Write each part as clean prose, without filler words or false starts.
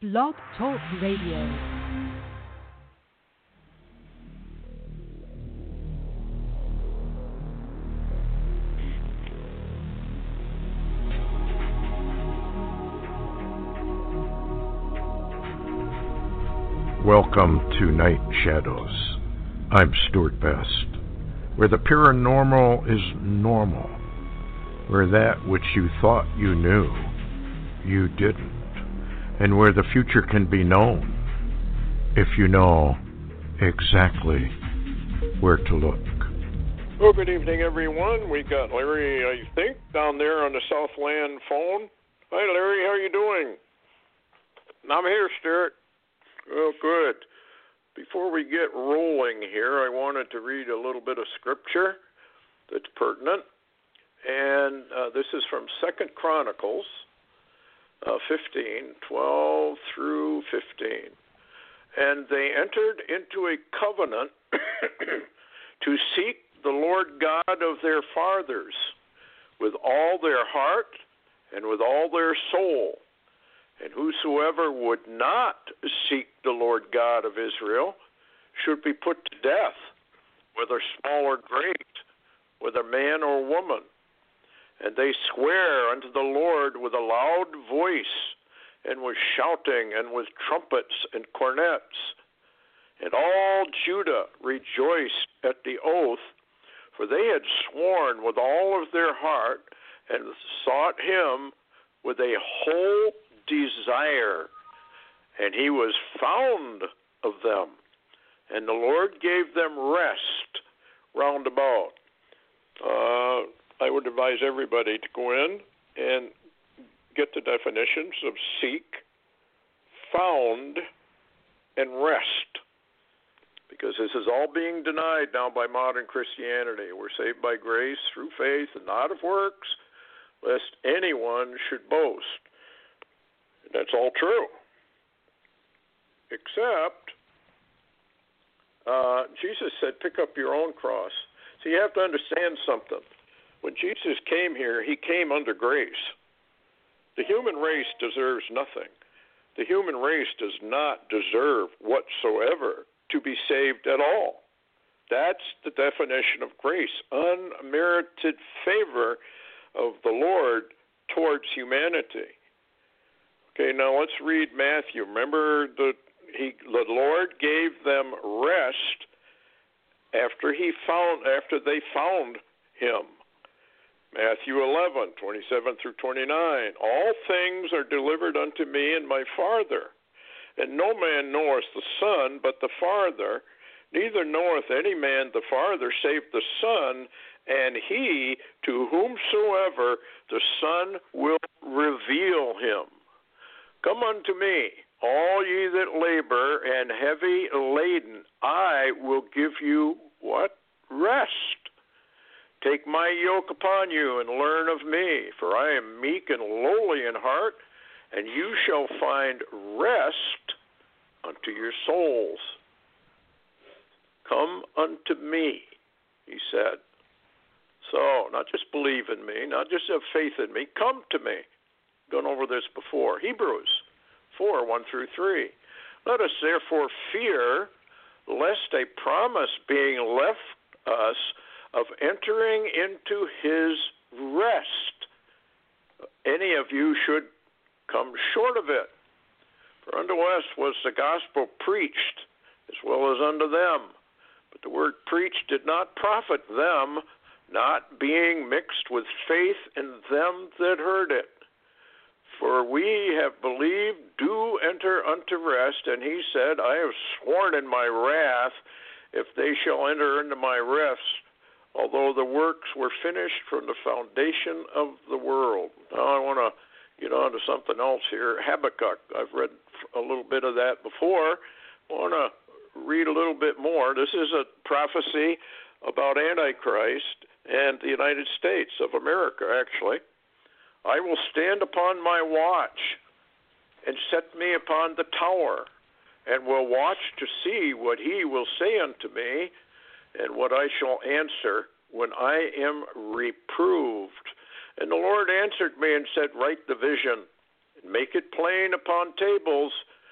Blog Talk Radio. Welcome to Night Shadows. I'm Stuart Best, where the paranormal is normal, where that which you thought you knew, you didn't, and where the future can be known if you know exactly where to look. Well, good evening, everyone. We got Larry, I think, down there on the Southland phone. Hi, Larry. How are you doing? I'm here, Stuart. Oh, good. Before we get rolling here, I wanted to read a little bit of scripture that's pertinent. And this is from 2 Chronicles 15, 12 through 15. And they entered into a covenant to seek the Lord God of their fathers with all their heart and with all their soul. And whosoever would not seek the Lord God of Israel should be put to death, whether small or great, whether man or woman. And they swear unto the Lord with a loud voice, and with shouting, and with trumpets and cornets. And all Judah rejoiced at the oath, for they had sworn with all of their heart, and sought him with a whole desire, and he was found of them, and the Lord gave them rest round about. I would advise everybody to go in and get the definitions of seek, found, and rest, because this is all being denied now by modern Christianity. We're saved by grace through faith and not of works, lest anyone should boast. That's all true, except Jesus said, pick up your own cross. So you have to understand something. When Jesus came here, he came under grace. The human race deserves nothing. The human race does not deserve whatsoever to be saved at all. That's the definition of grace, unmerited favor of the Lord towards humanity. Okay, now let's read Matthew. Remember, the Lord gave them rest after they found him. Matthew 11, 27 through 29. All things are delivered unto me and my Father, and no man knoweth the Son but the Father, neither knoweth any man the Father save the Son, and he to whomsoever the Son will reveal him. Come unto me, all ye that labor and heavy laden, I will give you what? Rest. Take my yoke upon you and learn of me, for I am meek and lowly in heart, and you shall find rest unto your souls. Come unto me, he said. So, not just believe in me, not just have faith in me, come to me. Gone over this before. Hebrews 4, 1 through 3. Let us therefore fear, lest a promise being left us of entering into his rest, any of you should come short of it. For unto us was the gospel preached, as well as unto them. But the word preached did not profit them, not being mixed with faith in them that heard it. For we have believed, do enter unto rest. And he said, I have sworn in my wrath, if they shall enter into my rest, although the works were finished from the foundation of the world. Now I want to get on to something else here. Habakkuk. I've read a little bit of that before. I want to read a little bit more. This is a prophecy about Antichrist and the United States of America, actually. I will stand upon my watch and set me upon the tower, and will watch to see what he will say unto me, and what I shall answer when I am reproved. And the Lord answered me and said, write the vision, and make it plain upon tables,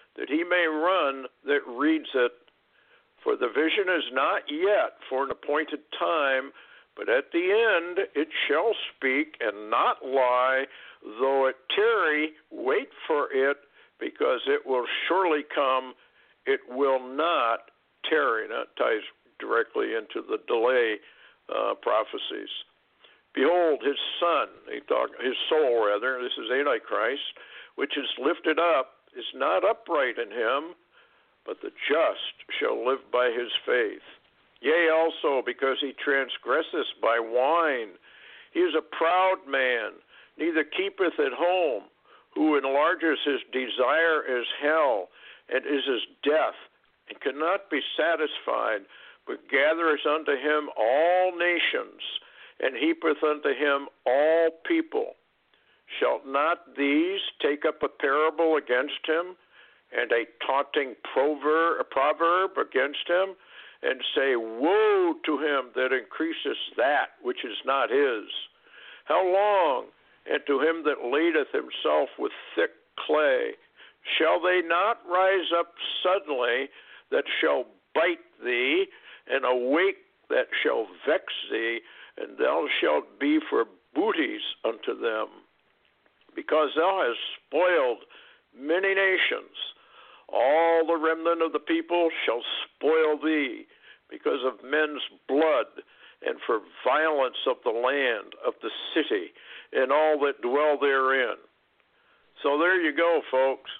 that he may run that reads it. For the vision is not yet for an appointed time, but at the end it shall speak and not lie. Though it tarry, wait for it, because it will surely come. It will not tarry. And that ties directly into the delay prophecies. Behold, his son, his soul rather, this is Antichrist, which is lifted up, is not upright in him, but the just shall live by his faith. Yea, also, because he transgresseth by wine. He is a proud man, neither keepeth at home, who enlarges his desire as hell, and is as death, and cannot be satisfied, but gathereth unto him all nations, and heapeth unto him all people. Shall not these take up a parable against him, and a taunting proverb against him, and say, Woe to him that increases that which is not his? How long? And to him that ladeth himself with thick clay. Shall they not rise up suddenly that shall bite thee, and awake that shall vex thee, and thou shalt be for booties unto them? Because thou hast spoiled many nations, all the remnant of the people shall spoil thee, because of men's blood, and for violence of the land, of the city, and all that dwell therein. So there you go, folks.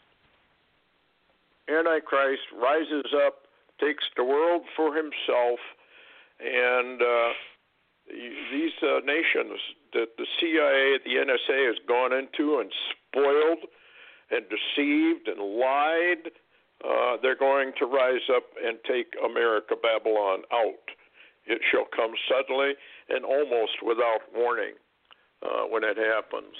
Antichrist rises up, takes the world for himself, and these nations that the CIA, the NSA has gone into and spoiled and deceived and lied, they're going to rise up and take America, Babylon, out. It shall come suddenly and almost without warning when it happens.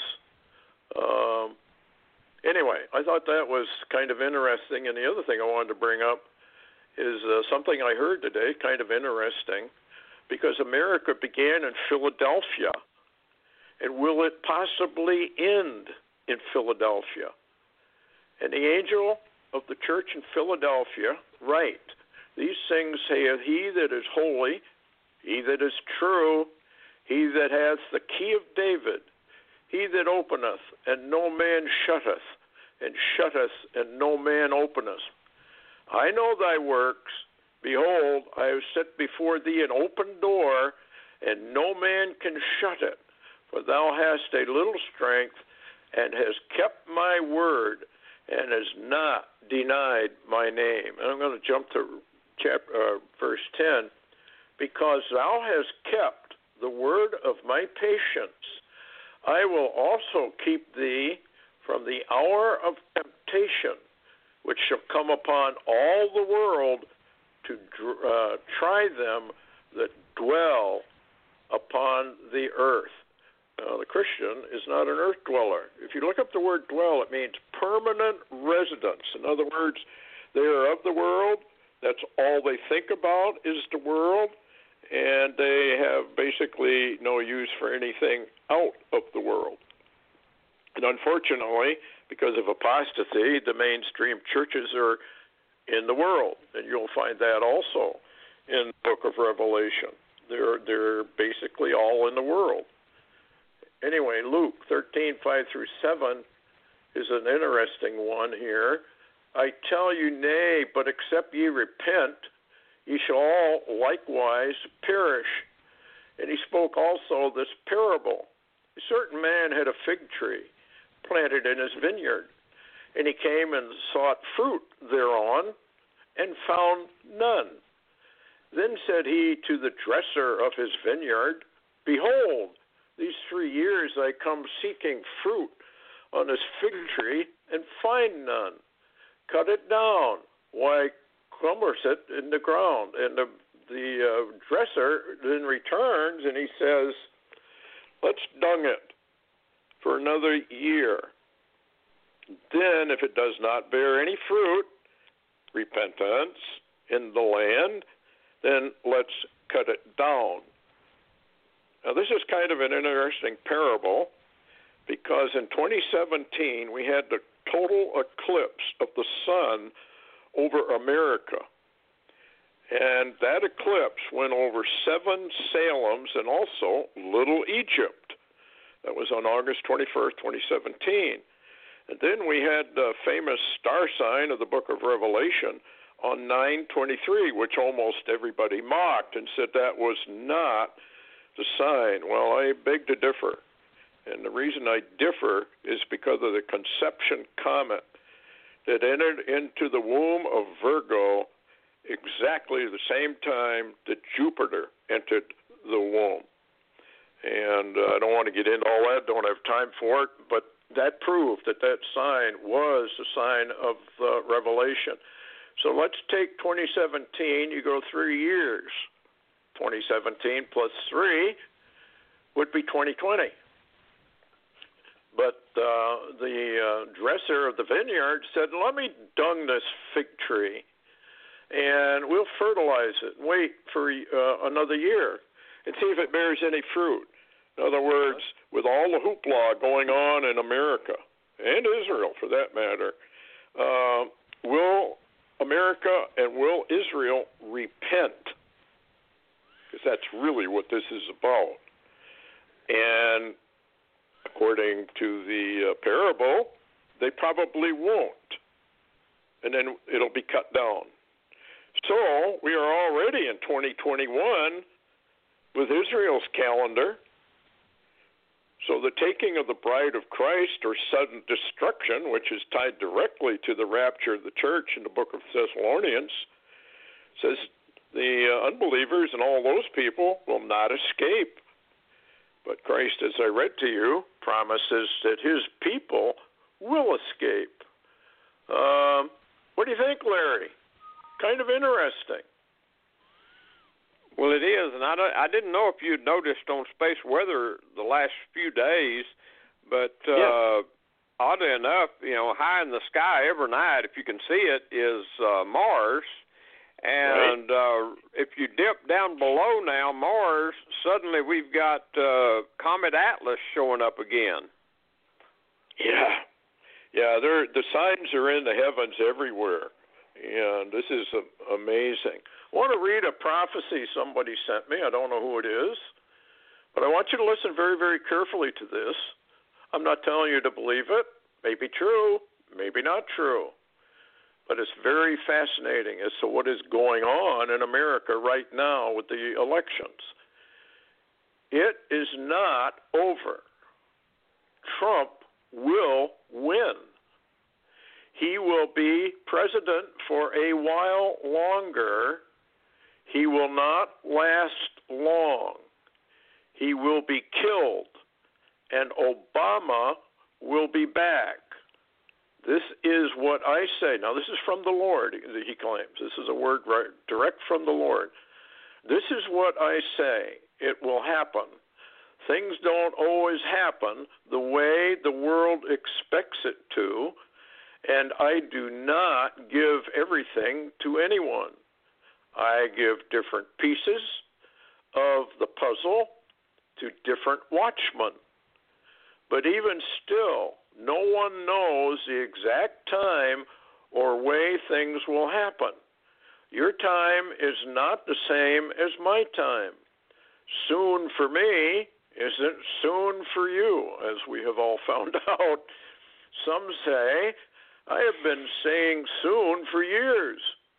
Anyway, I thought that was kind of interesting. And the other thing I wanted to bring up is something I heard today, kind of interesting, because America began in Philadelphia. And will it possibly end in Philadelphia? And the angel of the church in Philadelphia write, These things saith he that is holy, he that is true, he that hath the key of David, he that openeth, and no man shutteth, and shutteth, and no man openeth. I know thy works. Behold, I have set before thee an open door, and no man can shut it. For thou hast a little strength, and hast kept my word, and has not denied my name. And I'm going to jump to verse 10. Because thou hast kept the word of my patience, I will also keep thee from the hour of temptation, which shall come upon all the world to try them that dwell upon the earth. The Christian is not an earth dweller. If you look up the word dwell, it means permanent residence. In other words, they are of the world. That's all they think about is the world, and they have basically no use for anything out of the world. And unfortunately, because of apostasy, the mainstream churches are in the world, and you'll find that also in the book of Revelation. They're basically all in the world. Anyway, Luke 13:5-7 is an interesting one here. I tell you, nay, but except ye repent, ye shall all likewise perish. And he spoke also this parable. A certain man had a fig tree planted in his vineyard, and he came and sought fruit thereon, and found none. Then said he to the dresser of his vineyard, Behold, these 3 years I come seeking fruit on this fig tree, and find none. Cut it down. Why cumbers it in the ground? And the dresser then returns, and he says, Let's dung it for another year. Then, if it does not bear any fruit, repentance in the land, then let's cut it down. Now, this is kind of an interesting parable, because in 2017 we had the total eclipse of the sun over America. And that eclipse went over 7 Salems and also Little Egypt. That was on August 21st, 2017. And then we had the famous star sign of the book of Revelation on 9/23, which almost everybody mocked and said that was not the sign. Well, I beg to differ. And the reason I differ is because of the conception comet that entered into the womb of Virgo exactly the same time that Jupiter entered the womb. And I don't want to get into all that, don't have time for it, but that proved that sign was the sign of Revelation. So let's take 2017, you go 3 years. 2017 plus 3 would be 2020. But the dresser of the vineyard said, let me dung this fig tree, and we'll fertilize it and wait for another year and see if it bears any fruit. In other words, with all the hoopla going on in America, and Israel for that matter, will America and will Israel repent? Because that's really what this is about. And according to the parable, they probably won't. And then it'll be cut down. So we are already in 2021 with Israel's calendar. So the taking of the bride of Christ, or sudden destruction, which is tied directly to the rapture of the church in the book of Thessalonians, says the unbelievers and all those people will not escape. But Christ, as I read to you, promises that his people will escape. What do you think, Larry? Kind of interesting. Well, it is, and I didn't know if you'd noticed on Space Weather the last few days, but oddly enough, high in the sky every night, if you can see it, is Mars. And if you dip down below now, Mars, suddenly we've got Comet Atlas showing up again. Yeah, the signs are in the heavens everywhere, and this is amazing. I want to read a prophecy somebody sent me. I don't know who it is, but I want you to listen very, very carefully to this. I'm not telling you to believe it. Maybe true, maybe not true. But it's very fascinating as to what is going on in America right now with the elections. It is not over. Trump will win. He will be president for a while longer. He will not last long. He will be killed, and Obama will be back. This is what I say. Now, this is from the Lord, he claims. This is a word direct from the Lord. This is what I say. It will happen. Things don't always happen the way the world expects it to, and I do not give everything to anyone. I give different pieces of the puzzle to different watchmen. But even still, no one knows the exact time or way things will happen. Your time is not the same as my time. Soon for me isn't soon for you, as we have all found out. Some say, I have been saying soon for years.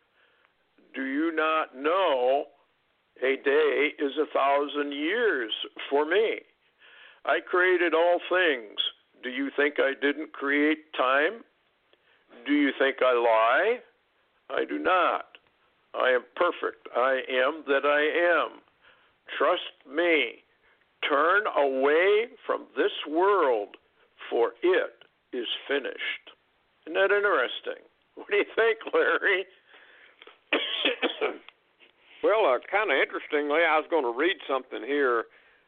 Do you not know a day is 1,000 years for me? I created all things. Do you think I didn't create time? Do you think I lie? I do not. I am perfect. I am that I am. Trust me. Turn away from this world, for it is finished. Isn't that interesting? What do you think, Larry? Well, kind of interestingly, I was going to read something here.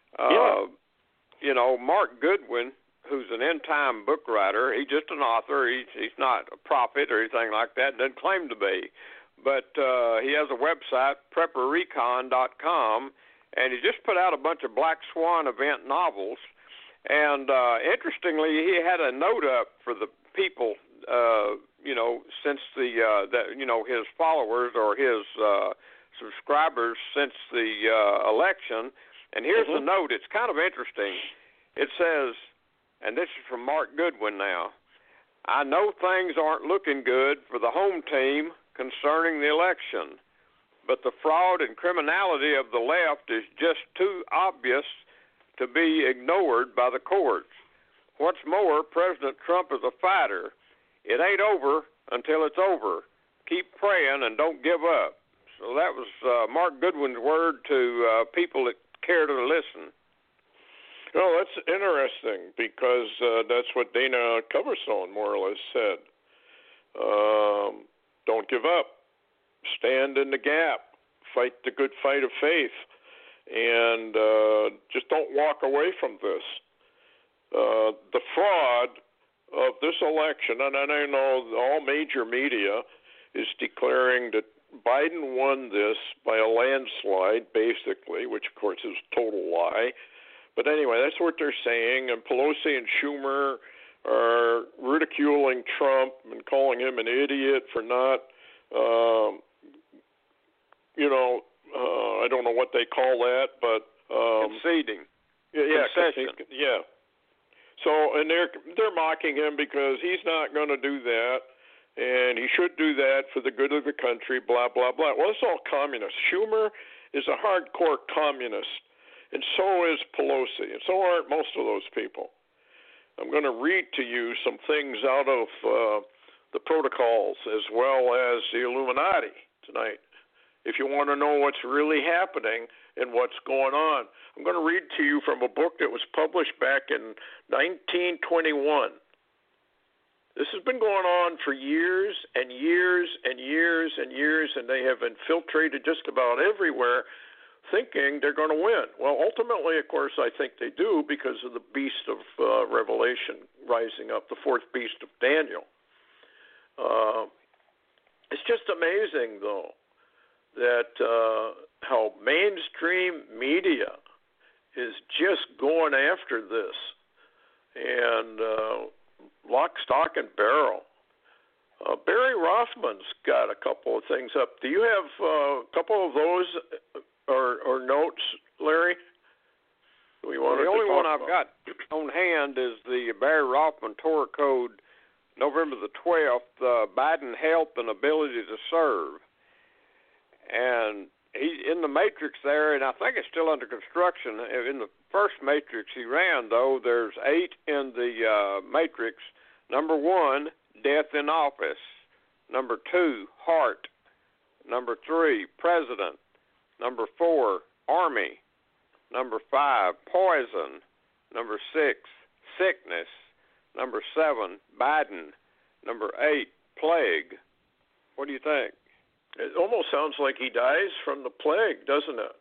Mark Goodwin, who's an end-time book writer, he's just an author. He's not a prophet or anything like that, doesn't claim to be. But he has a website, prepperecon.com, and he just put out a bunch of Black Swan event novels. And interestingly, he had a note up for the people since his followers or his subscribers since the election. And here's the note. It's kind of interesting. It says, and this is from Mark Goodwin now, I know things aren't looking good for the home team concerning the election, but the fraud and criminality of the left is just too obvious to be ignored by the courts. What's more, President Trump is a fighter. It ain't over until it's over. Keep praying and don't give up. So that was Mark Goodwin's word to people that care to listen. Well, that's interesting because that's what Dana Coverstone more or less said. Don't give up. Stand in the gap. Fight the good fight of faith. And just don't walk away from this. The fraud of this election, and I know all major media is declaring that Biden won this by a landslide, basically, which, of course, is a total lie. But anyway, that's what they're saying, and Pelosi and Schumer are ridiculing Trump and calling him an idiot for not, I don't know what they call that, but conceding. Yeah, concession. Yeah. So, and they're mocking him because he's not going to do that, and he should do that for the good of the country, blah, blah, blah. Well, it's all communist. Schumer is a hardcore communist. And so is Pelosi, and so aren't most of those people. I'm going to read to you some things out of the protocols as well as the Illuminati tonight, if you want to know what's really happening and what's going on. I'm going to read to you from a book that was published back in 1921. This has been going on for years and years and years and years, and they have infiltrated just about everywhere, thinking they're going to win. Well, ultimately, of course, I think they do because of the beast of Revelation rising up, the fourth beast of Daniel. It's just amazing, though, that how mainstream media is just going after this, and lock, stock, and barrel. Barry Rothman's got a couple of things up. Do you have a couple of those or notes, Larry? The only one I've got on hand is the Barry Rothman Torah Code, November the 12th, Biden Health and Ability to Serve. And he's in the matrix there, and I think it's still under construction. In the first matrix he ran, though, there's 8 in the matrix. Number 1, death in office. Number 2, heart. Number 3, president. Number 4, Army. Number 5, poison. Number 6, sickness. Number 7, Biden. Number 8, plague. What do you think? It almost sounds like he dies from the plague, doesn't it?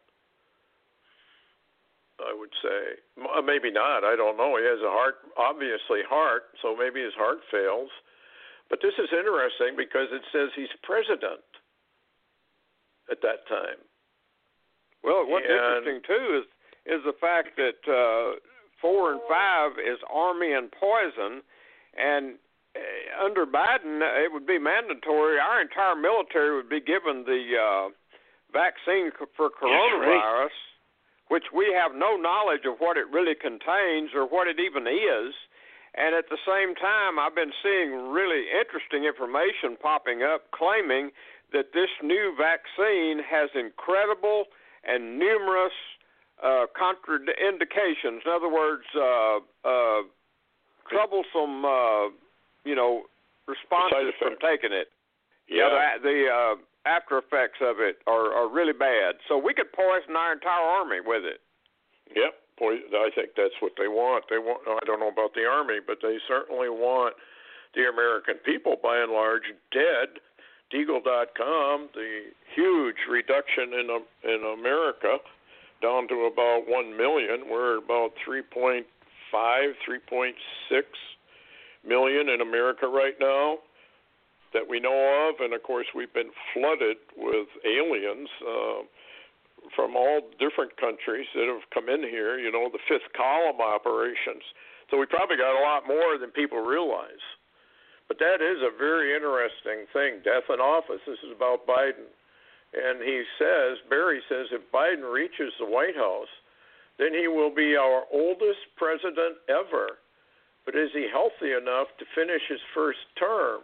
I would say. Maybe not. I don't know. He has a heart, obviously heart, so maybe his heart fails. But this is interesting because it says he's president at that time. Well, what's interesting, too, is the fact that 4 and 5 is Army and poison, and under Biden, it would be mandatory. Our entire military would be given the vaccine for coronavirus, which we have no knowledge of what it really contains or what it even is. And at the same time, I've been seeing really interesting information popping up claiming that this new vaccine has incredible and numerous contraindications. In other words, troublesome, responses from taking it. Yeah. The after effects of it are really bad. So we could poison our entire army with it. Yep. I think that's what they want. I don't know about the Army, but they certainly want the American people, by and large, dead. Deagle.com, the huge reduction in America, down to about 1 million. We're at about 3.5, 3.6 million in America right now that we know of. And, of course, we've been flooded with aliens from all different countries that have come in here, the fifth column operations. So we probably got a lot more than people realize. But that is a very interesting thing, death in office. This is about Biden. And Barry says, if Biden reaches the White House, then he will be our oldest president ever. But is he healthy enough to finish his first term?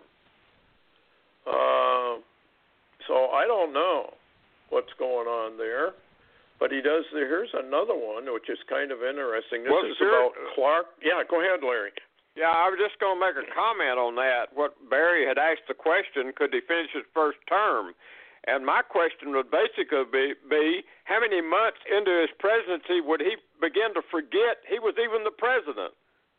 So I don't know what's going on there. But he does. Here's another one, which is kind of interesting. This is about Clark. Yeah, go ahead, Larry. Yeah, I was just going to make a comment on that. What Barry had asked the question, could he finish his first term? And my question would basically be how many months into his presidency would he begin to forget he was even the president?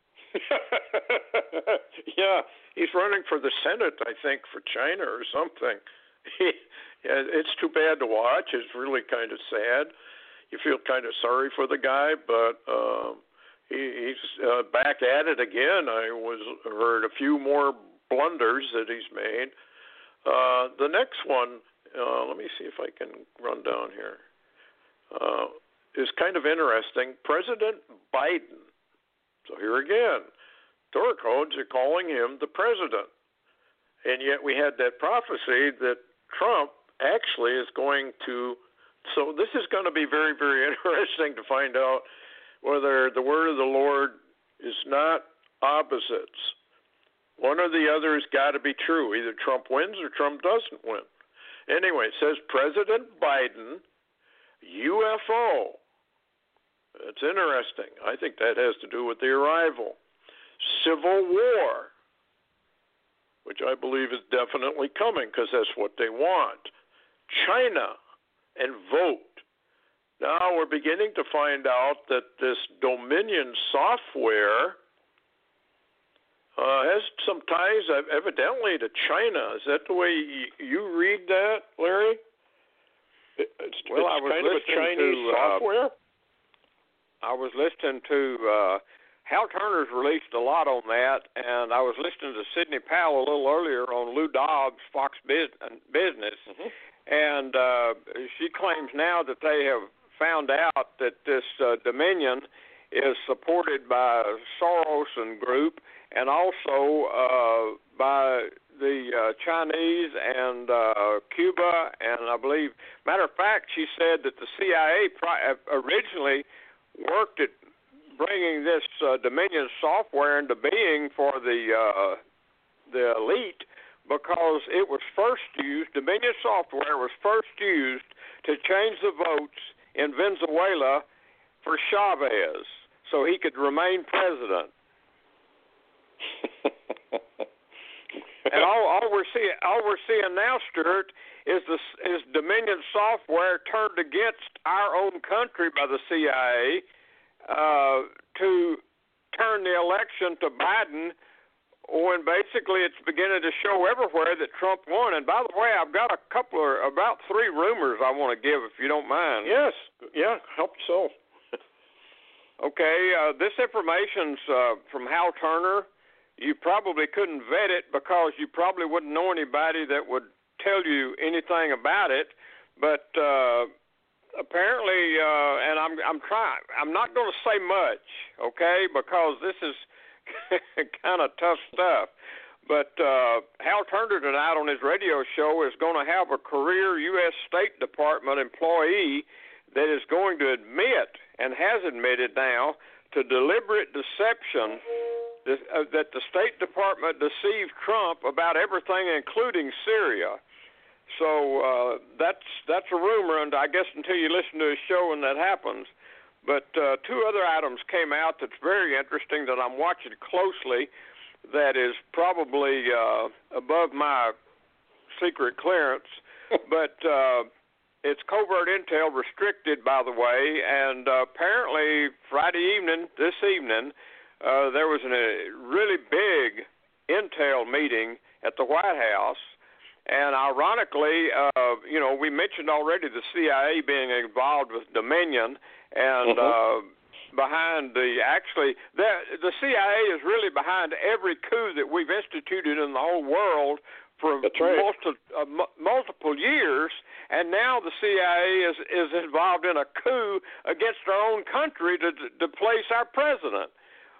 Yeah, he's running for the Senate, I think, for China or something. It's too bad to watch. It's really kind of sad. You feel kind of sorry for the guy, but he's back at it again. I heard a few more blunders that he's made. The next one, let me see if I can run down here, is kind of interesting. President Biden. So here again, Torah codes are calling him the president. And yet we had that prophecy that Trump actually is going to. So this is going to be very, very interesting to find out whether the word of the Lord is not opposites. One or the other has got to be true. Either Trump wins or Trump doesn't win. Anyway, it says President Biden, UFO. It's interesting. I think that has to do with the arrival. Civil war, which I believe is definitely coming because that's what they want. China and vote. Now we're beginning to find out that this Dominion software has some ties evidently to China. Is that the way you read that, Larry? It's I was kind of a Chinese software? I was listening to Hal Turner's released a lot on that, and I was listening to Sidney Powell a little earlier on Lou Dobbs' Fox Business, and she claims now that they have found out that this Dominion is supported by Soros and group, and also by the Chinese and Cuba, and I believe, matter of fact, she said that the CIA originally worked at bringing this Dominion software into being for the elite because it was first used, Dominion software was first used to change the votes in Venezuela for Chavez so he could remain president. And all we're seeing now, Stuart, is Dominion software turned against our own country by the CIA to turn the election to Biden, when basically it's beginning to show everywhere that Trump won. And by the way, I've got about 3 rumors I want to give, if you don't mind. Yes, yeah, help yourself. Okay, this information's from Hal Turner. You probably couldn't vet it because you probably wouldn't know anybody that would tell you anything about it. But apparently, and I'm not going to say much, okay, because this is kind of tough stuff. But Hal Turner tonight on his radio show is going to have a career U.S. State Department employee that is going to admit, and has admitted now, to deliberate deception that the State Department deceived Trump about everything, including Syria. So that's a rumor, and I guess until you listen to his show and that happens. But 2 other items came out that's very interesting that I'm watching closely that is probably above my secret clearance. But it's covert intel restricted, by the way, and apparently this evening, there was a really big intel meeting at the White House. And ironically, we mentioned already the CIA being involved with Dominion, and behind the CIA is really behind every coup that we've instituted in the whole world for multiple years. And now the CIA is involved in a coup against our own country to place our president.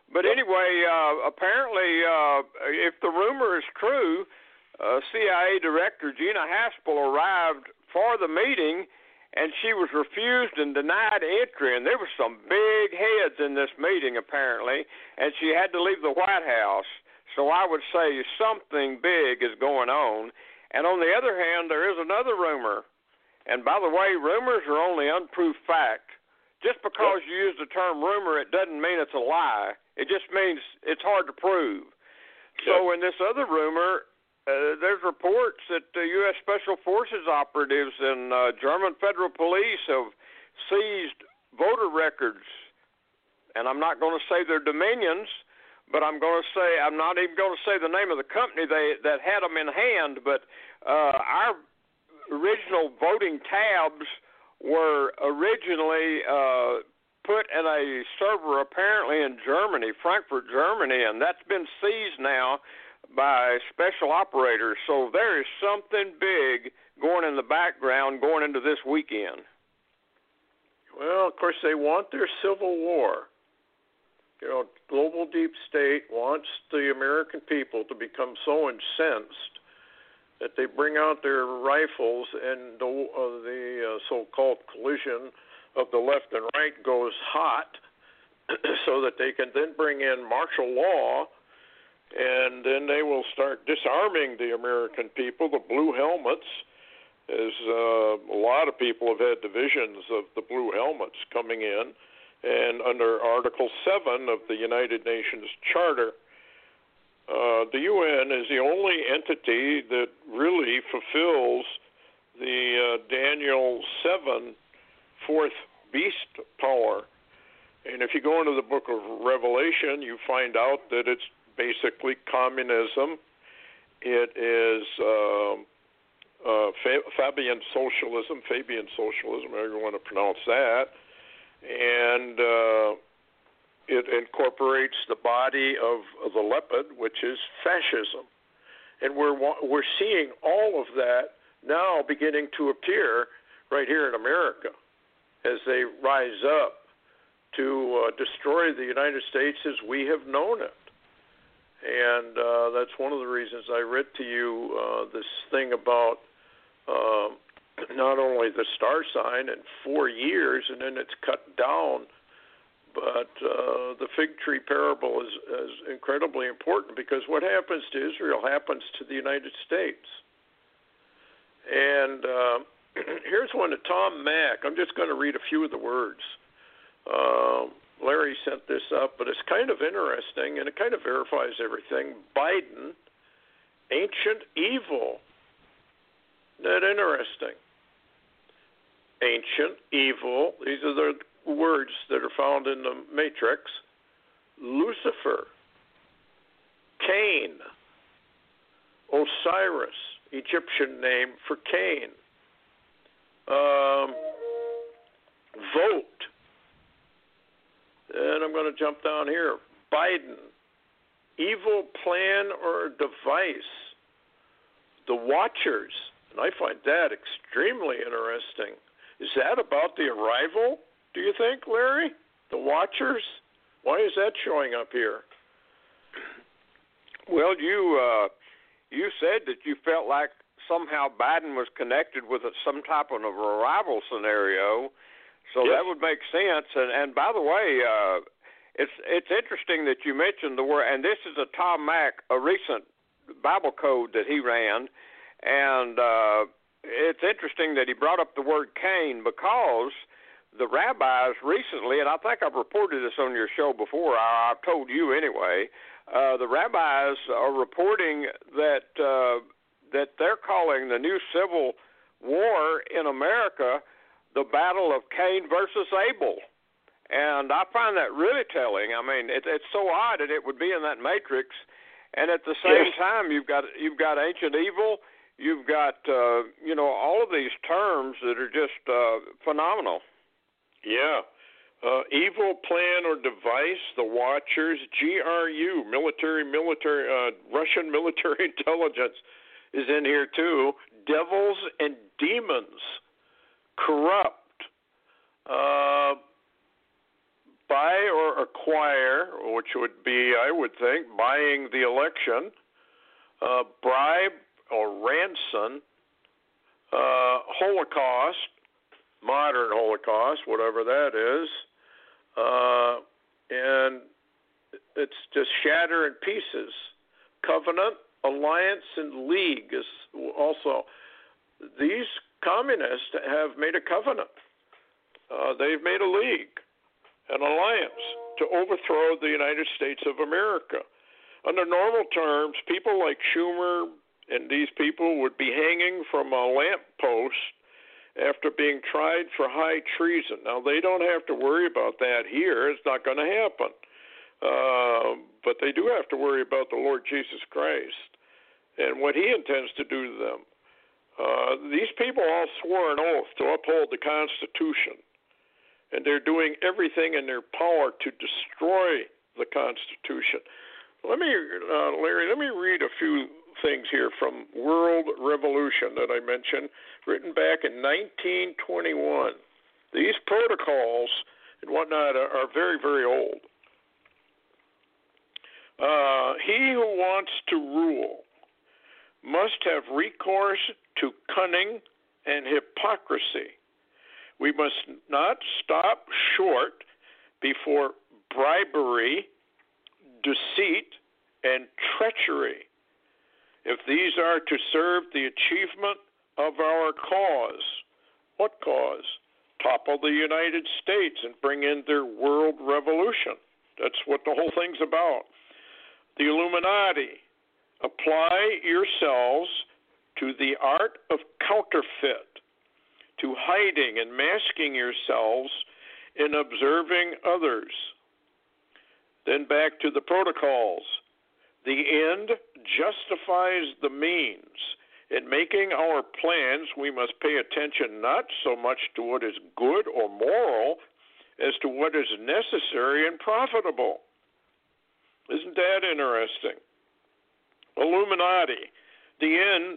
But anyway, apparently, if the rumor is true, CIA Director Gina Haspel arrived for the meeting, and she was refused and denied entry. And there were some big heads in this meeting, apparently, and she had to leave the White House. So I would say something big is going on. And on the other hand, there is another rumor. And by the way, rumors are only unproved fact. Just because you use the term rumor, it doesn't mean it's a lie. It just means it's hard to prove. So in this other rumor, there's reports that the U.S. Special Forces operatives and German federal police have seized voter records. And I'm not going to say their dominions, but I'm not even going to say the name of the company that had them in hand. But our original voting tabs were originally put in a server apparently in Germany, Frankfurt, Germany, and that's been seized now by special operators. So there is something big going in the background going into this weekend. Well, of course, they want their civil war. You know, global deep state wants the American people to become so incensed that they bring out their rifles and the so-called collision of the left and right goes hot so that they can then bring in martial law, and then they will start disarming the American people, the blue helmets, as a lot of people have had divisions of the blue helmets coming in, and under Article 7 of the United Nations Charter, the UN is the only entity that really fulfills the Daniel 7 fourth beast power. And if you go into the book of Revelation, you find out that it's basically communism. It is Fabian socialism, however you want to pronounce that. And it incorporates the body of the leopard, which is fascism. And we're seeing all of that now beginning to appear right here in America as they rise up to destroy the United States as we have known it. And that's one of the reasons I read to you this thing about not only the star sign in 4 years, and then it's cut down, but the fig tree parable is incredibly important, because what happens to Israel happens to the United States. And here's one to Tom Mack. I'm just going to read a few of the words. Larry sent this up, but it's kind of interesting, and it kind of verifies everything. Biden, ancient evil. Isn't that interesting? Ancient evil. These are the words that are found in the Matrix. Lucifer, Cain, Osiris, Egyptian name for Cain. Vote. And I'm going to jump down here. Biden, evil plan or device. The Watchers, and I find that extremely interesting. Is that about the arrival, do you think, Larry? The Watchers? Why is that showing up here? Well, you said that you felt like somehow Biden was connected with some type of arrival scenario, so yes, that would make sense. And by the way, it's interesting that you mentioned the word, and this is a Tom Mack, a recent Bible code that he ran, and it's interesting that he brought up the word Cain, because the rabbis recently, and I think I've reported this on your show before, I've told you anyway, the rabbis are reporting that that they're calling the new civil war in America the battle of Cain versus Abel. And I find that really telling. I mean, it's so odd that it would be in that matrix, and at the same time, you've got ancient evil, you've got all of these terms that are just phenomenal. Yeah. Evil plan or device, the Watchers, GRU, military, Russian military intelligence is in here too. Devils and demons, corrupt, by or acquire, which would be, I would think, buying the election, bribe or ransom, Holocaust, modern Holocaust, whatever that is, and it's just shatter in pieces. Covenant, alliance, and league is also. These communists have made a covenant. They've made a league, an alliance to overthrow the United States of America. Under normal terms, people like Schumer and these people would be hanging from a lamppost after being tried for high treason. Now, they don't have to worry about that here. It's not going to happen. But they do have to worry about the Lord Jesus Christ and what he intends to do to them. These people all swore an oath to uphold the Constitution, and they're doing everything in their power to destroy the Constitution. Larry, let me read a few things here from World Revolution that I mentioned, written back in 1921. These protocols and whatnot are very, very old. He who wants to rule must have recourse to cunning and hypocrisy. We must not stop short before bribery, deceit, and treachery, if these are to serve the achievement of our cause. What cause? Topple the United States and bring in their world revolution. That's what the whole thing's about. The Illuminati. Apply yourselves to the art of counterfeit, to hiding and masking yourselves in observing others. Then back to the protocols. The end justifies the means. In making our plans, we must pay attention not so much to what is good or moral as to what is necessary and profitable. Isn't that interesting? Illuminati. The end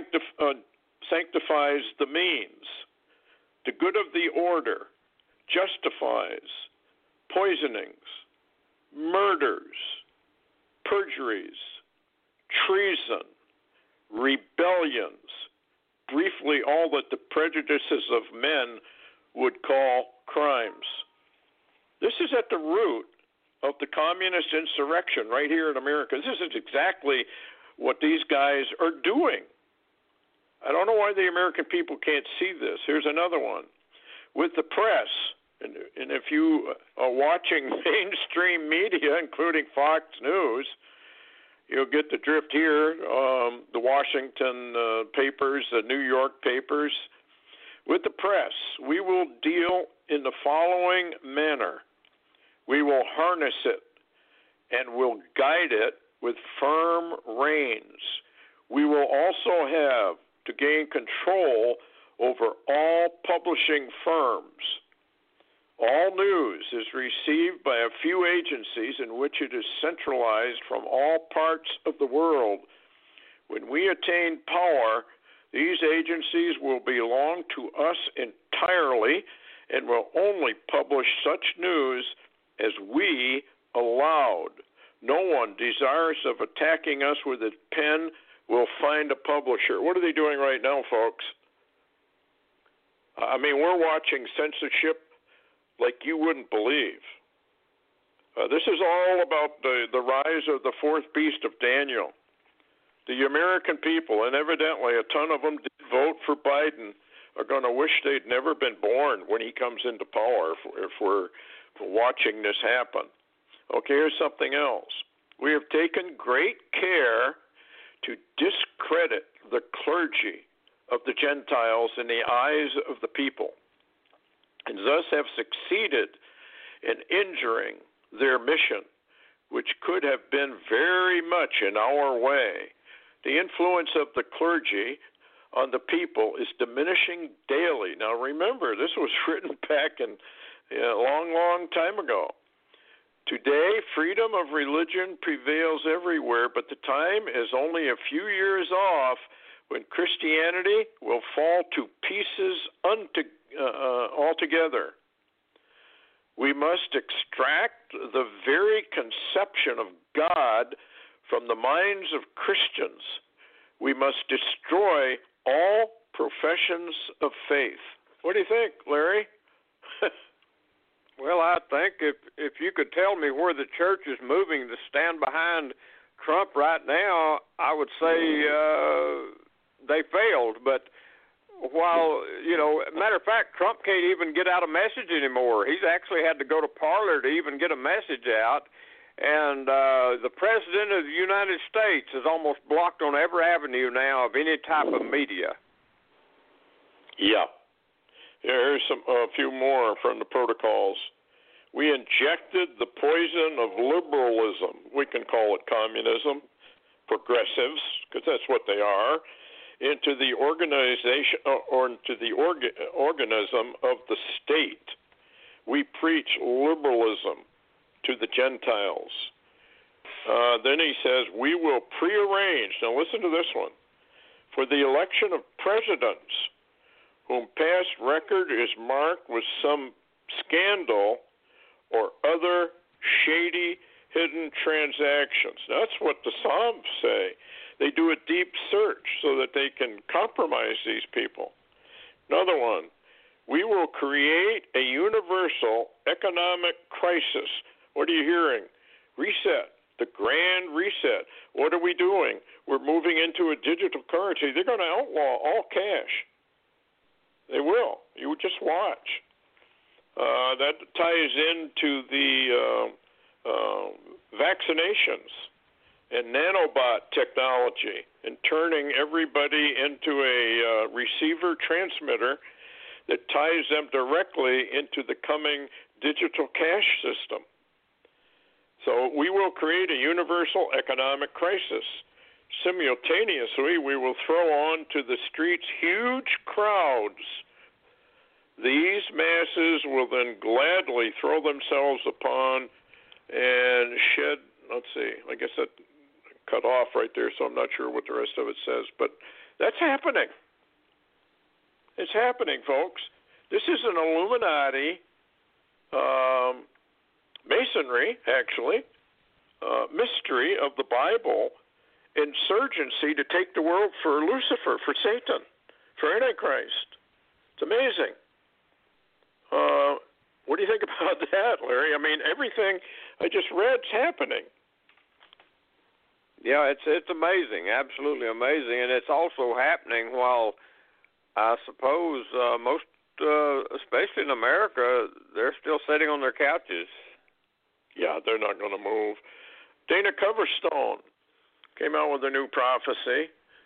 sanctifies the means. The good of the order justifies poisonings, murders, perjuries, treason, rebellions, briefly all that the prejudices of men would call crimes. This is at the root of the communist insurrection right here in America. This is exactly what these guys are doing. I don't know why the American people can't see this. Here's another one. With the press, and if you are watching mainstream media, including Fox News, you'll get the drift here, the Washington papers, the New York papers. With the press, we will deal in the following manner. We will harness it and will guide it with firm reins. We will also have to gain control over all publishing firms. All news is received by a few agencies in which it is centralized from all parts of the world. When we attain power, these agencies will belong to us entirely and will only publish such news as we allowed. No one desirous of attacking us with a pen will find a publisher. What are they doing right now, folks? I mean, we're watching censorship like you wouldn't believe. This is all about the rise of the fourth beast of Daniel. The American people, and evidently a ton of them did vote for Biden, are going to wish they'd never been born when he comes into power if we're watching this happen. Okay, here's something else. We have taken great care to discredit the clergy of the Gentiles in the eyes of the people, and thus have succeeded in injuring their mission, which could have been very much in our way. The influence of the clergy on the people is diminishing daily. Now remember, this was written back in a long, long time ago. Today, freedom of religion prevails everywhere, but the time is only a few years off when Christianity will fall to pieces altogether. We must extract the very conception of God from the minds of Christians. We must destroy all professions of faith. What do you think, Larry? Well, I think if you could tell me where the church is moving to stand behind Trump right now, I would say they failed. But while, matter of fact, Trump can't even get out a message anymore. He's actually had to go to Parler to even get a message out. And the President of the United States is almost blocked on every avenue now of any type of media. Yeah. Here's a few more from the protocols. We injected the poison of liberalism. We can call it communism, progressives, because that's what they are, into the organization or into the organism of the state. We preach liberalism to the Gentiles. Then he says, we will prearrange, now listen to this one, for the election of presidents whom past record is marked with some scandal or other shady hidden transactions. That's what the Psalms say. They do a deep search so that they can compromise these people. Another one, we will create a universal economic crisis. What are you hearing? Reset, the grand reset. What are we doing? We're moving into a digital currency. They're going to outlaw all cash. They will. You just watch. That ties into the vaccinations and nanobot technology and turning everybody into a receiver transmitter that ties them directly into the coming digital cash system. So we will create a universal economic crisis. Simultaneously, we will throw onto the streets huge crowds. These masses will then gladly throw themselves upon and shed, let's see, I guess that cut off right there, so I'm not sure what the rest of it says, but that's happening. It's happening, folks. This is an Illuminati, Masonry, actually, mystery of the Bible, insurgency to take the world for Lucifer, for Satan, for Antichrist. It's amazing. What do you think about that, Larry? I mean, everything I just read's happening. Yeah, it's amazing, absolutely amazing, and it's also happening while I suppose most, especially in America, they're still sitting on their couches. Yeah, they're not going to move. Dana Coverstone came out with a new prophecy.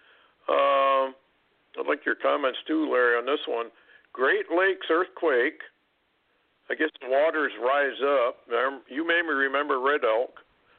I'd like your comments too, Larry, on this one. Great Lakes earthquake. I guess the waters rise up. You may remember Red Elk.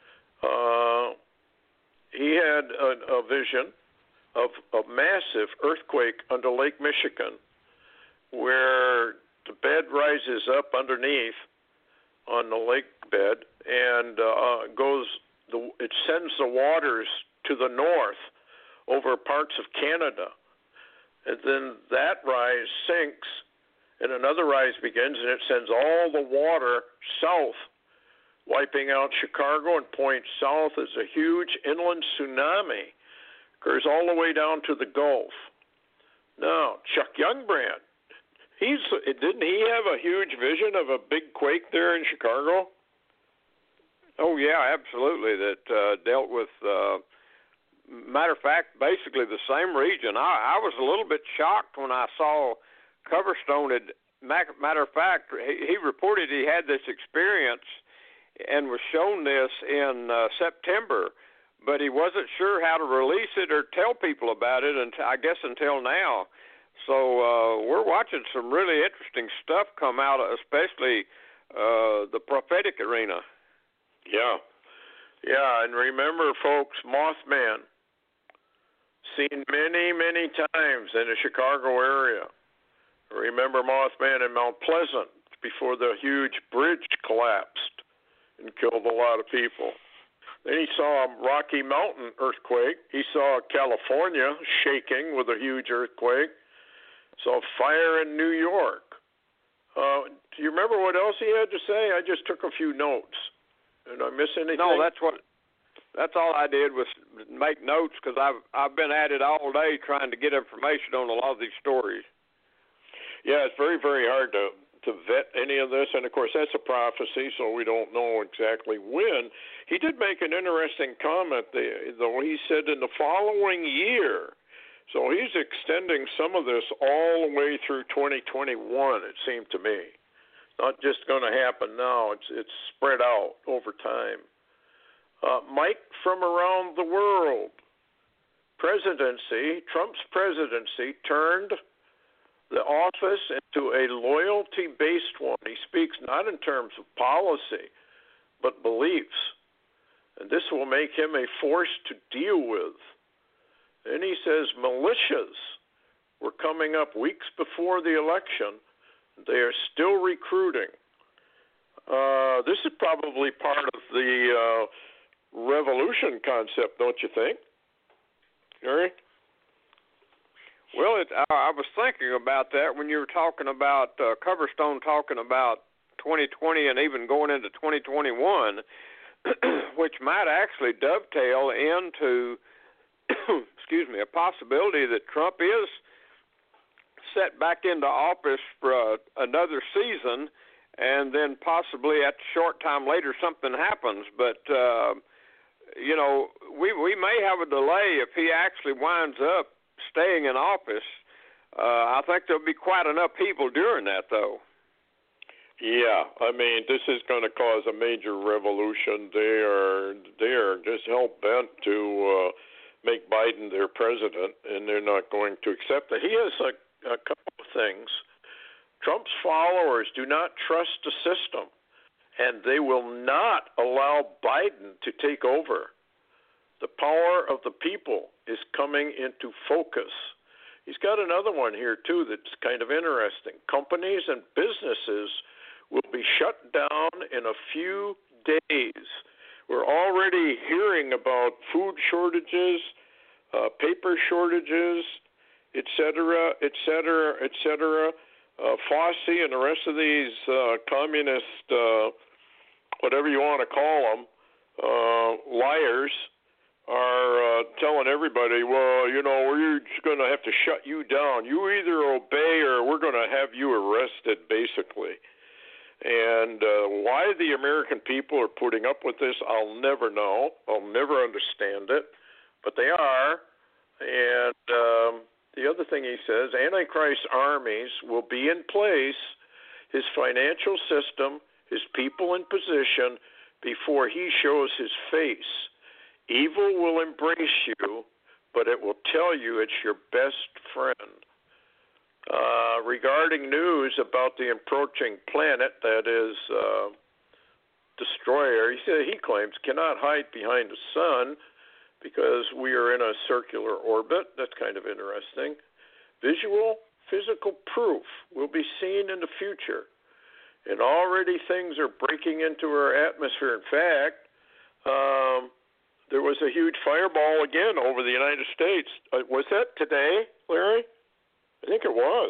He had a vision of a massive earthquake under Lake Michigan where the bed rises up underneath on the lake bed and it sends the waters to the north over parts of Canada. And then that rise sinks and another rise begins, and it sends all the water south, wiping out Chicago, and points south as a huge inland tsunami. Occurs all the way down to the Gulf. Now, Chuck Youngbrand, didn't he have a huge vision of a big quake there in Chicago? Oh, yeah, absolutely, that dealt with, matter of fact, basically the same region. I was a little bit shocked when I saw Coverstone had, matter of fact, he reported he had this experience and was shown this in September, but he wasn't sure how to release it or tell people about it, until now. So we're watching some really interesting stuff come out, especially the prophetic arena. Yeah, and remember, folks, Mothman, seen many, many times in the Chicago area. Remember Mothman in Mount Pleasant before the huge bridge collapsed and killed a lot of people. Then he saw a Rocky Mountain earthquake. He saw California shaking with a huge earthquake. Saw fire in New York. Do you remember what else he had to say? I just took a few notes. Did I miss anything? No, that's all I did was make notes because I've been at it all day trying to get information on a lot of these stories. Yeah, it's very, very hard to vet any of this, and of course that's a prophecy, so we don't know exactly when. He did make an interesting comment, though. He said in the following year, so he's extending some of this all the way through 2021, it seemed to me. Not just going to happen now, it's spread out over time. Mike from around the world. Trump's presidency turned the office into a loyalty-based one. He speaks not in terms of policy, but beliefs. And this will make him a force to deal with. And he says militias were coming up weeks before the election. They are still recruiting. This is probably part of the revolution concept, don't you think, Gary? Well, I was thinking about that when you were talking about Coverstone talking about 2020 and even going into 2021, which might actually dovetail into, a possibility that Trump is set back into office for another season, and then possibly at a short time later something happens. But, we may have a delay if he actually winds up staying in office. I think there'll be quite an upheaval during that, though. Yeah, I mean, this is going to cause a major revolution. They are just hell bent to make Biden their president, and they're not going to accept it. He has a couple of things. Trump's followers do not trust the system, and they will not allow Biden to take over. The power of the people is coming into focus. He's got another one here, too, that's kind of interesting. Companies and businesses will be shut down in a few days. We're already hearing about food shortages, paper shortages, et cetera, et cetera, et cetera. Fossey and the rest of these communist, whatever you want to call them, liars, are telling everybody, well, we're just going to have to shut you down. You either obey or we're going to have you arrested, basically. And why the American people are putting up with this, I'll never know. I'll never understand it. But they are. And the other thing he says, Antichrist armies will be in place, his financial system, his people in position, before he shows his face. Evil will embrace you, but it will tell you it's your best friend. Regarding news about the approaching planet, that is destroyer, he claims cannot hide behind the sun because we are in a circular orbit. That's kind of interesting. Physical proof will be seen in the future. And already things are breaking into our atmosphere. In fact, there was a huge fireball again over the United States. Was that today, Larry? I think it was.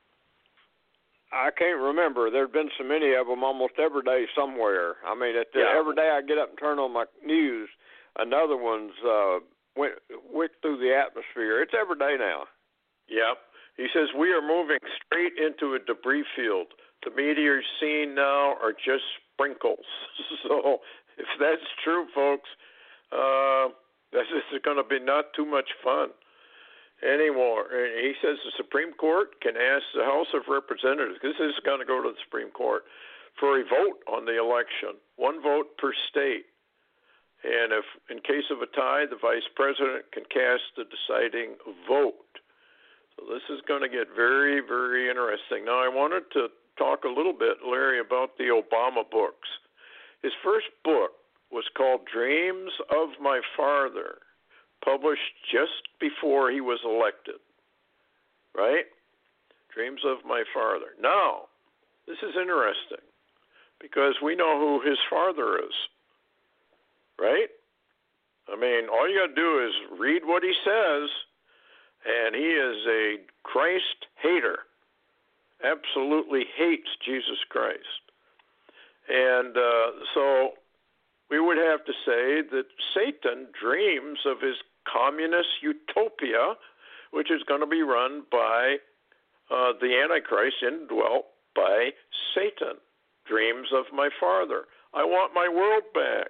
I can't remember. There have been so many of them almost every day somewhere. I mean, every day I get up and turn on my news, another one's went through the atmosphere. It's every day now. Yeah. He says we are moving straight into a debris field. The meteors seen now are just sprinkles. So if that's true, folks, this is going to be not too much fun anymore. He says the Supreme Court can ask the House of Representatives, this is going to go to the Supreme Court, for a vote on the election, one vote per state. And if, in case of a tie, the vice president can cast the deciding vote. So this is going to get very, very interesting. Now, I wanted to talk a little bit, Larry, about the Obama books. His first book was called Dreams of My Father, published just before he was elected, right? Dreams of My Father. Now, this is interesting because we know who his father is, right? I mean, all you got to do is read what he says, and he is a Christ hater, absolutely hates Jesus Christ. And so we would have to say that Satan dreams of his communist utopia, which is going to be run by the Antichrist, indwelt by Satan. Dreams of my father. I want my world back.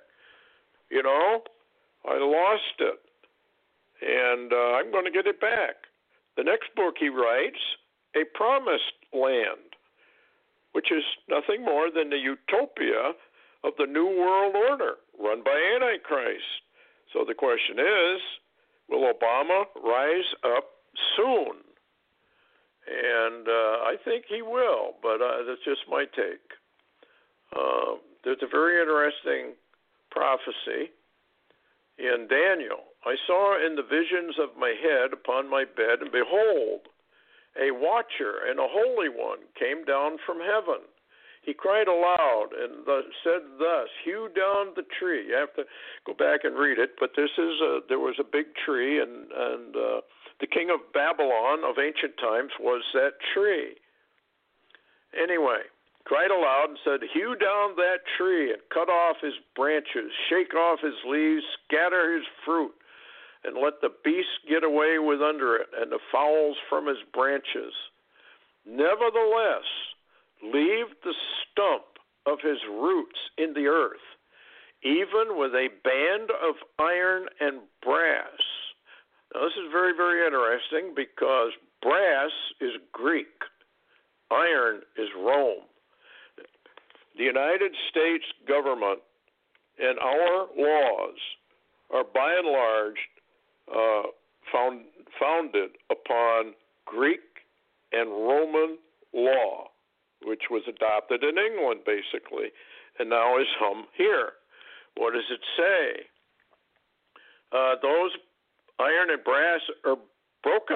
I lost it, and I'm going to get it back. The next book he writes, A Promised Land, which is nothing more than the utopia of the New World Order run by Antichrist. So the question is, will Obama rise up soon? And I think he will, but that's just my take. There's a very interesting prophecy in Daniel. I saw in the visions of my head upon my bed, and behold, a watcher and a holy one came down from heaven. He cried aloud and said thus, hew down the tree. You have to go back and read it, but there was a big tree, and the king of Babylon of ancient times was that tree. Anyway, cried aloud and said, hew down that tree and cut off his branches, shake off his leaves, scatter his fruit, and let the beasts get away with under it, and the fowls from his branches. Nevertheless, leave the stump of his roots in the earth, even with a band of iron and brass. Now, this is very, very interesting because brass is Greek. Iron is Rome. The United States government and our laws are by and large founded upon Greek and Roman law, which was adopted in England, basically, and now is here. What does it say? Those iron and brass are broken.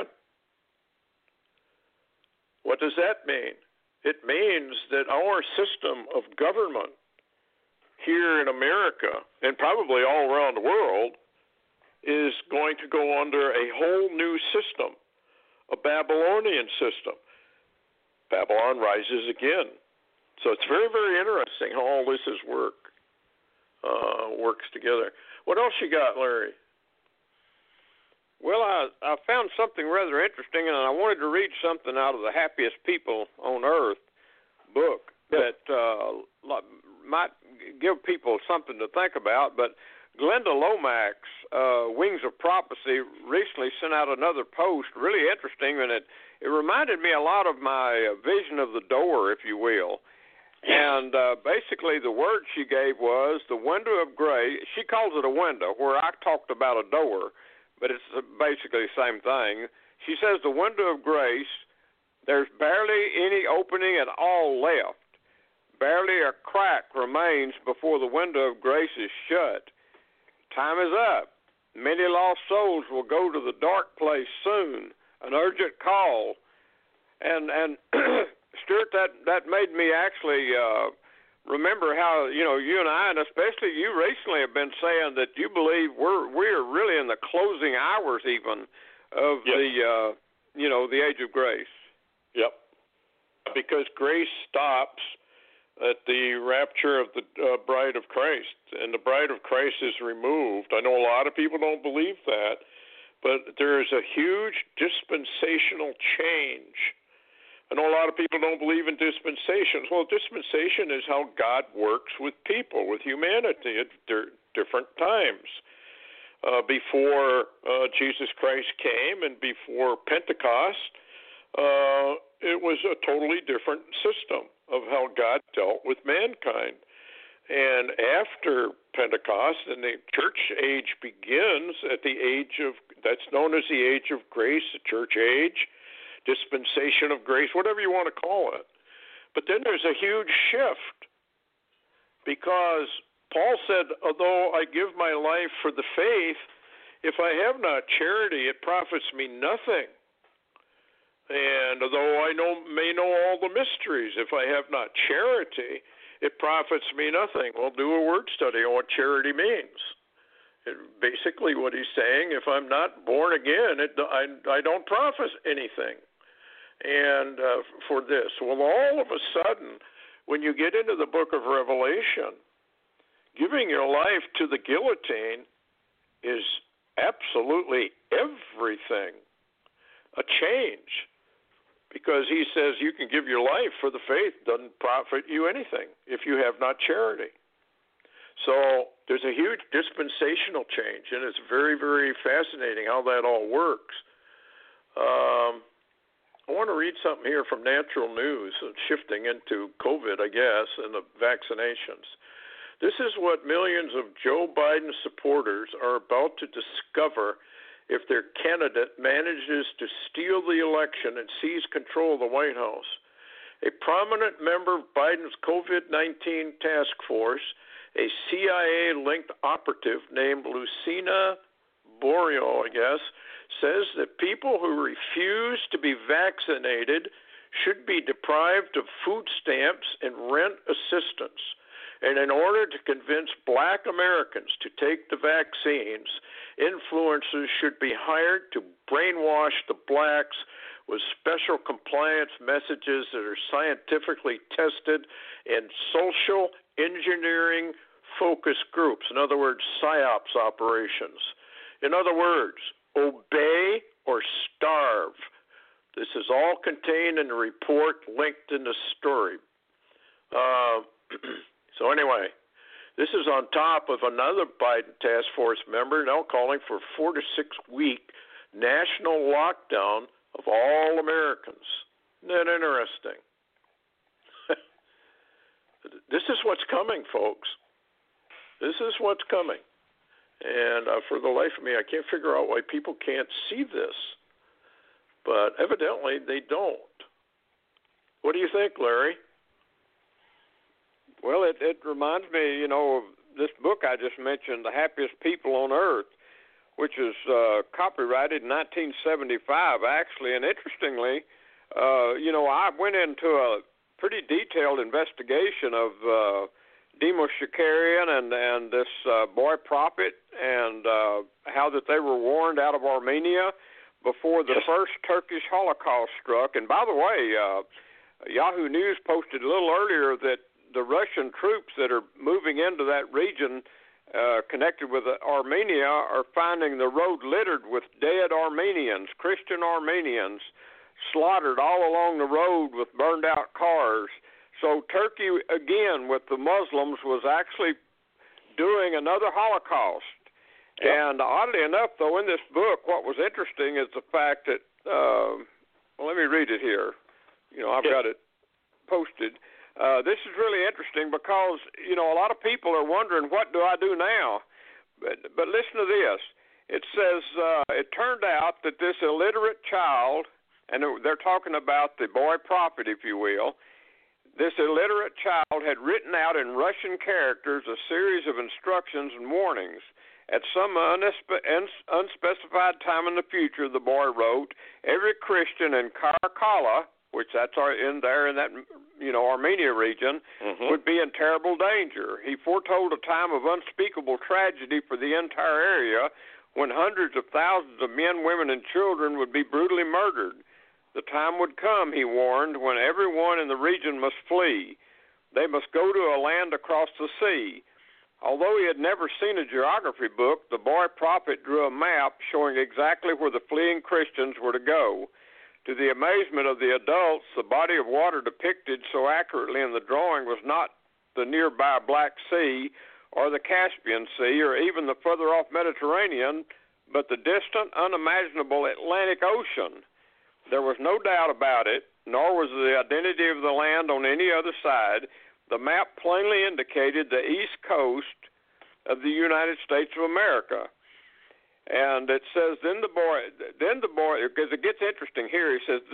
What does that mean? It means that our system of government here in America, and probably all around the world, is going to go under a whole new system, a Babylonian system. Babylon rises again. So it's very, very interesting how all this works together. What else you got, Larry? Well, I found something rather interesting, and I wanted to read something out of the Happiest People on Earth book that might give people something to think about. But Glenda Lomax, Wings of Prophecy, recently sent out another post, really interesting, and it reminded me a lot of my vision of the door, if you will. And basically the word she gave was the window of grace. She calls it a window, where I talked about a door, but it's basically the same thing. She says the window of grace, there's barely any opening at all left. Barely a crack remains before the window of grace is shut. Time is up. Many lost souls will go to the dark place soon, an urgent call. And Stuart, that made me actually remember how, you and I, and especially you recently, have been saying that you believe we're really in the closing hours even of the age of grace. Yep. Because grace stops at the rapture of the bride of Christ, and the bride of Christ is removed. I know a lot of people don't believe that, but there is a huge dispensational change. I know a lot of people don't believe in dispensations. Well, dispensation is how God works with people, with humanity at different times. Before Jesus Christ came and before Pentecost, it was a totally different system of how God dealt with mankind. And after Pentecost, and the church age begins at the age of, that's known as the age of grace, the church age, dispensation of grace, whatever you want to call it. But then there's a huge shift, because Paul said, although I give my life for the faith, if I have not charity, it profits me nothing. And although I may know all the mysteries, if I have not charity, it profits me nothing. Well, do a word study on what charity means. Basically what he's saying, if I'm not born again, I don't profit anything. and for this. Well, all of a sudden, when you get into the book of Revelation, giving your life to the guillotine is absolutely everything, a change. Because he says you can give your life for the faith, doesn't profit you anything if you have not charity. So there's a huge dispensational change, and it's very, very fascinating how that all works. I want to read something here from Natural News, shifting into COVID, I guess, and the vaccinations. This is what millions of Joe Biden supporters are about to discover if their candidate manages to steal the election and seize control of the White House. A prominent member of Biden's COVID-19 task force, a CIA-linked operative named Lucina Borio, I guess, says that people who refuse to be vaccinated should be deprived of food stamps and rent assistance. And in order to convince black Americans to take the vaccines, influencers should be hired to brainwash the blacks with special compliance messages that are scientifically tested in social engineering focus groups. In other words, PSYOPs operations. In other words, obey or starve. This is all contained in the report linked in the story. So anyway, this is on top of another Biden task force member now calling for 4 to 6 week national lockdown of all Americans. Isn't that interesting? This is what's coming, folks. This is what's coming. And for the life of me, I can't figure out why people can't see this. But evidently they don't. What do you think, Larry? Well, it reminds me, of this book I just mentioned, The Happiest People on Earth, which is copyrighted in 1975, actually. And interestingly, I went into a pretty detailed investigation of Demos Shakarian and this boy prophet, and how that they were warned out of Armenia before the first Turkish Holocaust struck. And by the way, Yahoo News posted a little earlier that the Russian troops that are moving into that region connected with Armenia are finding the road littered with dead Armenians, Christian Armenians, slaughtered all along the road with burned out cars. So Turkey, again, with the Muslims, was actually doing another Holocaust. Yep. And oddly enough, though, in this book, what was interesting is the fact that, let me read it here. I've got it posted. This is really interesting because, a lot of people are wondering, what do I do now? But listen to this. It says, it turned out that this illiterate child, and they're talking about the boy prophet, if you will, this illiterate child had written out in Russian characters a series of instructions and warnings. At some unspecified time in the future, the boy wrote, every Christian in Karakala, which that's in that Armenia region, would be in terrible danger. He foretold a time of unspeakable tragedy for the entire area when hundreds of thousands of men, women, and children would be brutally murdered. The time would come, he warned, when everyone in the region must flee. They must go to a land across the sea. Although he had never seen a geography book, the boy prophet drew a map showing exactly where the fleeing Christians were to go. To the amazement of the adults, the body of water depicted so accurately in the drawing was not the nearby Black Sea or the Caspian Sea or even the further off Mediterranean, but the distant, unimaginable Atlantic Ocean. There was no doubt about it, nor was the identity of the land on any other side. The map plainly indicated the east coast of the United States of America. And it says, then the boy, because it gets interesting here, he says,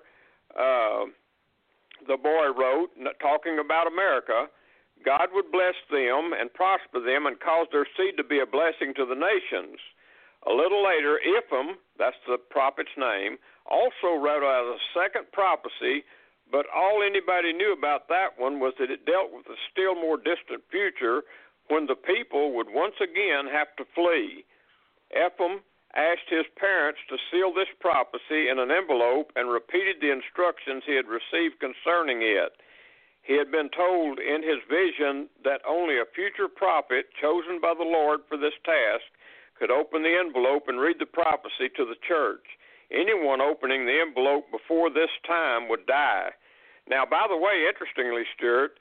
the boy wrote, talking about America, God would bless them and prosper them and cause their seed to be a blessing to the nations. A little later, Ephraim, that's the prophet's name, also wrote out a second prophecy, but all anybody knew about that one was that it dealt with a still more distant future when the people would once again have to flee. Ephraim asked his parents to seal this prophecy in an envelope and repeated the instructions he had received concerning it. He had been told in his vision that only a future prophet chosen by the Lord for this task could open the envelope and read the prophecy to the church. Anyone opening the envelope before this time would die. Now, by the way, interestingly, Stuart,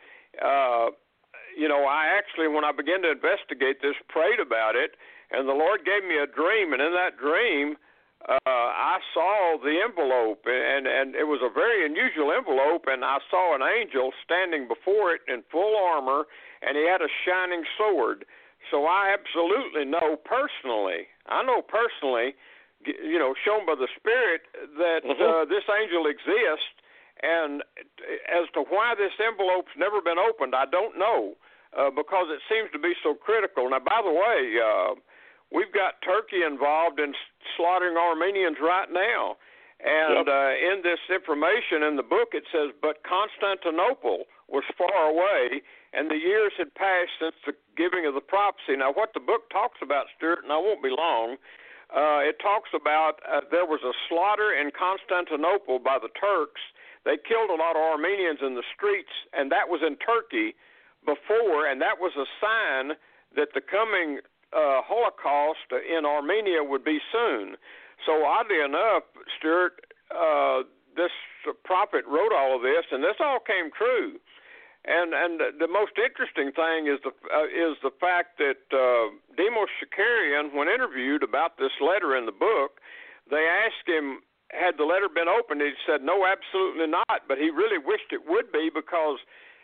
I actually, when I began to investigate this, prayed about it, and the Lord gave me a dream, and in that dream, I saw the envelope, and it was a very unusual envelope, and I saw an angel standing before it in full armor, and he had a shining sword. So I absolutely know personally, shown by the Spirit, that this angel exists, and as to why this envelope's never been opened, I don't know, because it seems to be so critical. Now, by the way, we've got Turkey involved in slaughtering Armenians right now. And in this information in the book, it says, but Constantinople was far away, and the years had passed since the giving of the prophecy. Now, what the book talks about, Stuart, and I won't be long, it talks about there was a slaughter in Constantinople by the Turks. They killed a lot of Armenians in the streets, and that was in Turkey before, and that was a sign that the coming Holocaust in Armenia would be soon. So oddly enough, Stuart, this prophet wrote all of this, and this all came true. And the most interesting thing is the fact that Demos Shakarian, when interviewed about this letter in the book, they asked him, had the letter been opened? He said, no, absolutely not, but he really wished it would be because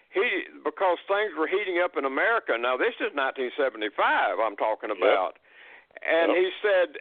things were heating up in America. Now, this is 1975 I'm talking about. Yep. And he said,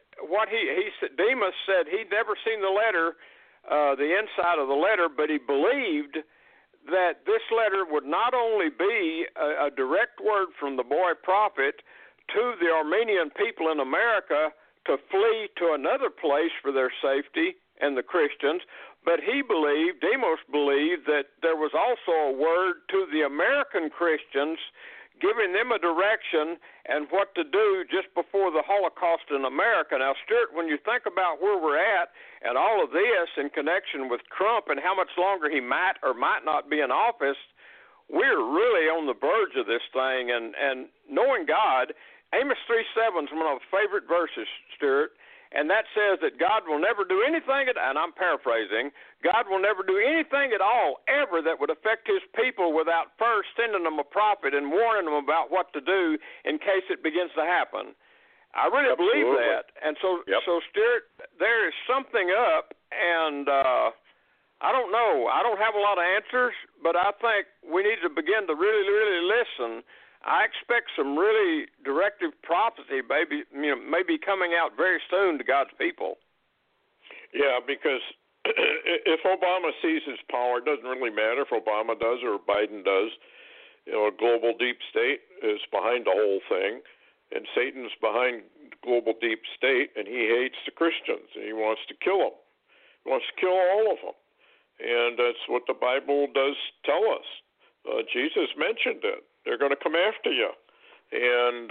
Demos said he'd never seen the letter, the inside of the letter, but he believed that this letter would not only be a direct word from the boy prophet to the Armenian people in America to flee to another place for their safety and the Christians, but Demos believed that there was also a word to the American Christians, giving them a direction and what to do just before the Holocaust in America. Now, Stuart, when you think about where we're at and all of this in connection with Trump and how much longer he might or might not be in office, we're really on the verge of this thing. And knowing God, Amos 3:7 is one of my favorite verses, Stuart, and that says that God will never do anything, and I'm paraphrasing, God will never do anything at all ever that would affect his people without first sending them a prophet and warning them about what to do in case it begins to happen. I really believe that. And so Stuart, there is something up, and I don't know. I don't have a lot of answers, but I think we need to begin to really, really listen. I expect some really directive prophecy, maybe coming out very soon to God's people. Yeah, because if Obama seizes power, it doesn't really matter if Obama does or Biden does. A global deep state is behind the whole thing, and Satan's behind global deep state, and he hates the Christians, and he wants to kill them. He wants to kill all of them, and that's what the Bible does tell us. Jesus mentioned it. They're going to come after you. And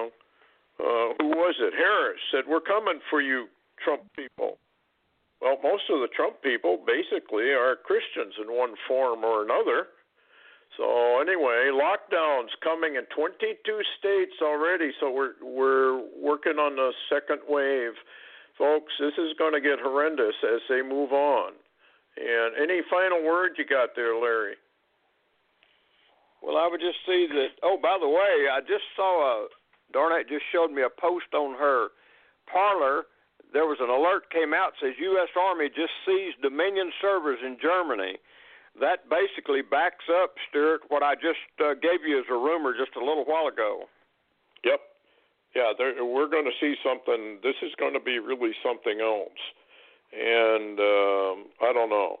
who was it? Harris said, we're coming for you, Trump people. Well, most of the Trump people basically are Christians in one form or another. So anyway, lockdowns coming in 22 states already, so we're working on the second wave. Folks, this is going to get horrendous as they move on. And any final word you got there, Larry? Well, I would just see that, by the way, I just saw Darnette just showed me a post on her Parler. There was an alert came out, says U.S. Army just seized Dominion servers in Germany. That basically backs up, Stuart, what I just gave you as a rumor just a little while ago. Yep. Yeah, we're going to see something. This is going to be really something else. And I don't know.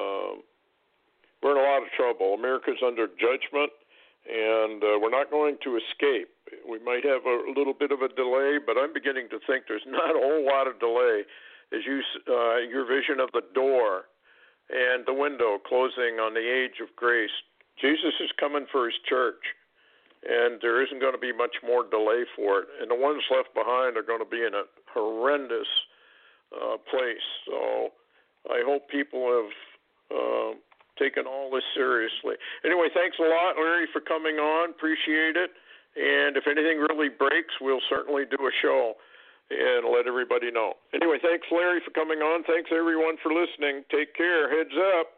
We're in a lot of trouble. America's under judgment, and we're not going to escape. We might have a little bit of a delay, but I'm beginning to think there's not a whole lot of delay as your vision of the door and the window closing on the age of grace. Jesus is coming for his church, and there isn't going to be much more delay for it. And the ones left behind are going to be in a horrendous place. So I hope people have taken all this seriously. Anyway, thanks a lot, Larry, for coming on. Appreciate it. And if anything really breaks, we'll certainly do a show and let everybody know. Anyway, thanks, Larry, for coming on. Thanks, everyone, for listening. Take care. Heads up.